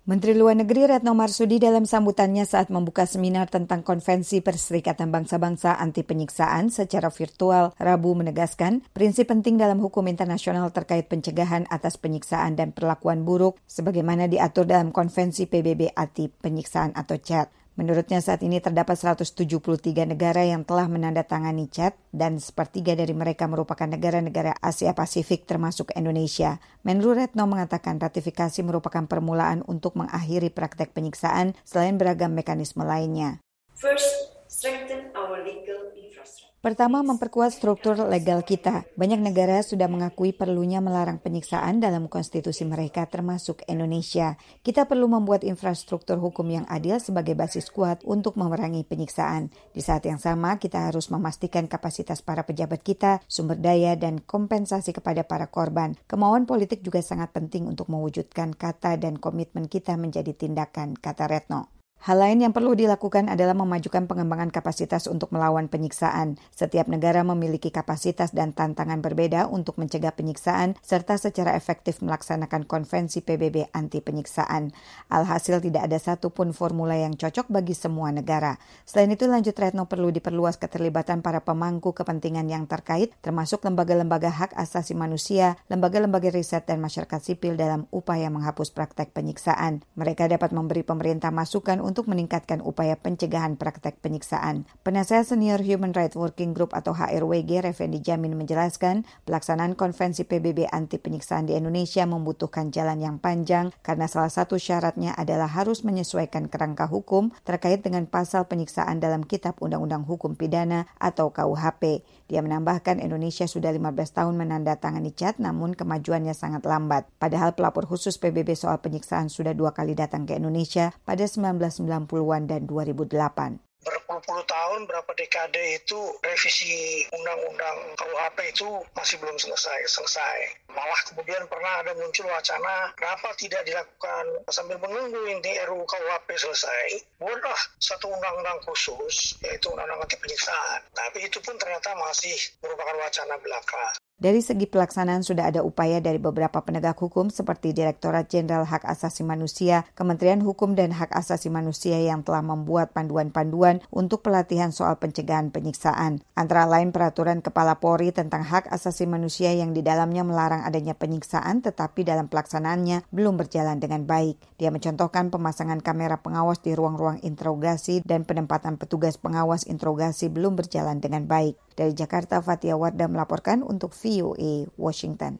Menteri Luar Negeri Retno Marsudi dalam sambutannya saat membuka seminar tentang Konvensi Perserikatan Bangsa-Bangsa Anti Penyiksaan secara virtual Rabu menegaskan prinsip penting dalam hukum internasional terkait pencegahan atas penyiksaan dan perlakuan buruk sebagaimana diatur dalam Konvensi PBB Anti Penyiksaan atau CET. Menurutnya saat ini terdapat 173 negara yang telah menandatangani CET dan sepertiga dari mereka merupakan negara-negara Asia Pasifik termasuk Indonesia. Menlu Retno mengatakan ratifikasi merupakan permulaan untuk mengakhiri praktek penyiksaan selain beragam mekanisme lainnya. First, strengthen our legal infrastructure. Pertama, memperkuat struktur legal kita. Banyak negara sudah mengakui perlunya melarang penyiksaan dalam konstitusi mereka termasuk Indonesia. Kita perlu membuat infrastruktur hukum yang adil sebagai basis kuat untuk memerangi penyiksaan. Di saat yang sama, kita harus memastikan kapasitas para pejabat kita, sumber daya, dan kompensasi kepada para korban. Kemauan politik juga sangat penting untuk mewujudkan kata dan komitmen kita menjadi tindakan, kata Retno. Hal lain yang perlu dilakukan adalah memajukan pengembangan kapasitas untuk melawan penyiksaan. Setiap negara memiliki kapasitas dan tantangan berbeda untuk mencegah penyiksaan serta secara efektif melaksanakan konvensi PBB anti penyiksaan. Alhasil tidak ada satupun formula yang cocok bagi semua negara. Selain itu, lanjut Retno, perlu diperluas keterlibatan para pemangku kepentingan yang terkait, termasuk lembaga-lembaga hak asasi manusia, lembaga-lembaga riset dan masyarakat sipil dalam upaya menghapus praktek penyiksaan. Mereka dapat memberi pemerintah masukan untuk meningkatkan upaya pencegahan praktek penyiksaan. Penasehat Senior Human Rights Working Group atau HRWG, Refendi Jamin menjelaskan, pelaksanaan konvensi PBB anti penyiksaan di Indonesia membutuhkan jalan yang panjang karena salah satu syaratnya adalah harus menyesuaikan kerangka hukum terkait dengan pasal penyiksaan dalam Kitab Undang-Undang Hukum Pidana atau KUHP. Dia menambahkan Indonesia sudah 15 tahun menandatangani CET namun kemajuannya sangat lambat. Padahal pelapor khusus PBB soal penyiksaan sudah 2 kali datang ke Indonesia pada 1990-an dan 2008. Berpuluh-puluh tahun, berapa dekade itu revisi undang-undang KUHP itu masih belum selesai. Malah kemudian pernah ada muncul wacana kenapa tidak dilakukan sambil menunggu ini RUU KUHP selesai, buatlah satu undang-undang khusus yaitu undang-undang anti penyiksaan. Tapi itu pun ternyata masih merupakan wacana belaka. Dari segi pelaksanaan sudah ada upaya dari beberapa penegak hukum seperti Direktorat Jenderal Hak Asasi Manusia, Kementerian Hukum dan Hak Asasi Manusia yang telah membuat panduan-panduan untuk pelatihan soal pencegahan penyiksaan. Antara lain Peraturan Kepala Polri tentang Hak Asasi Manusia yang di dalamnya melarang adanya penyiksaan tetapi dalam pelaksanaannya belum berjalan dengan baik. Dia mencontohkan pemasangan kamera pengawas di ruang-ruang interogasi dan penempatan petugas pengawas interogasi belum berjalan dengan baik. Dari Jakarta, Fatia Wardah melaporkan untuk VOA Washington.